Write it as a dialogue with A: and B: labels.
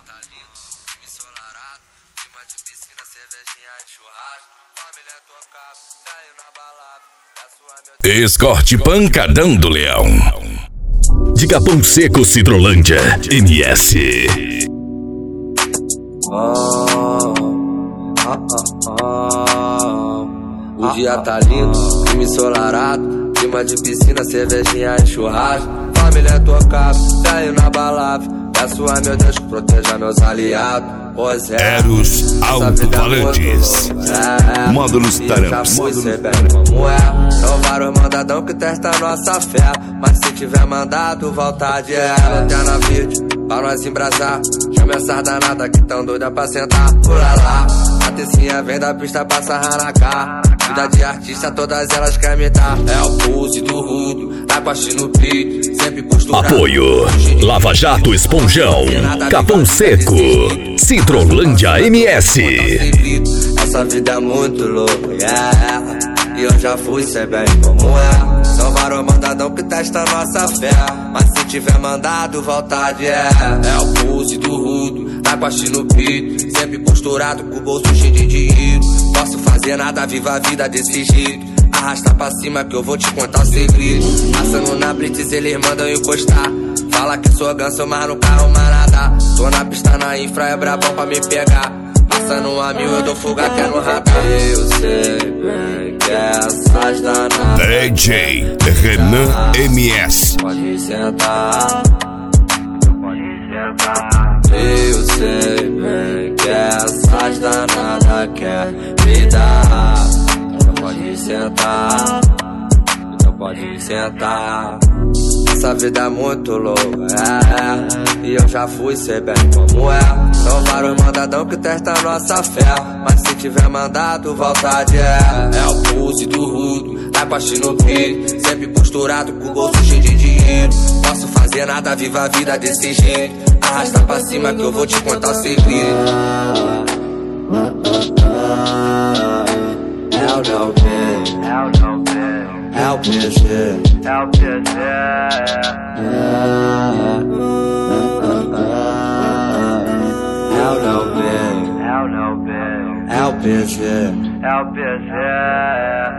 A: tá lindo, time ensolarado, clima de piscina, cervejinha de churrasco, família tocada, saiu na balada, da sua meu...
B: Escorte Pancadão do Leão. De Capão Seco, Cidrolândia, MS.
A: O dia tá lindo, clima ensolarado, clima de piscina, cervejinha e churrasco, família tocada, saiu na balada, peço a meu Deus que proteja meus aliados. Pois é,
B: Eros Alto-Falantes, Módulos Taramps.
A: Como é, são vários mandadão que testa nossa fé, mas se tiver mandado, vontade é lanterna verde, pra nós embrasar. Chama essa danada que tão doida pra sentar. Pula lá, a tecinha vem da pista pra sarrar na cara. Vida de artista, todas elas querem me dar. É o pulse do rudo, tá com a no peito, sempre posturado.
B: Apoio Lava Jato Esponjão, Capão Seco, Cidrolândia MS.
A: Essa vida é muito louca, yeah. E eu já fui, sei bem como é. São vários mandadão que testa nossa fé, mas se tiver mandado, vontade é. É o pulse do rudo, tá com a no peito, sempre posturado com o bolso cheio de dinheiro. Posso fazer nada, viva a vida desse jeito. Arrasta pra cima que eu vou te contar o segredo. Passando na blitz, eles mandam encostar. Fala que sou ganso, mas no carro manada. Tô na pista, na infra, é brabão pra me pegar. Passando a mil, eu dou fuga até no radar. Eu sei bem que essas danadas
B: DJ Renan MS.
A: Pode sentar, pode sentar. Eu sei bem que essas danadas quer me dar. Então pode sentar, então pode sentar. Essa vida é muito louca, é. E eu já fui, sei bem como é. São vários mandadão que testa nossa fé, mas se tiver mandado, vontade é. É o pulse do rudo, tá com a no peito, sempre posturado com o bolso cheio de dinheiro. Posso fazer nada, viva a vida desse jeito. Arrasta pra cima que eu vou te contar o segredo. É o não é o PG, é o PG. É o não é o PG, é o PG.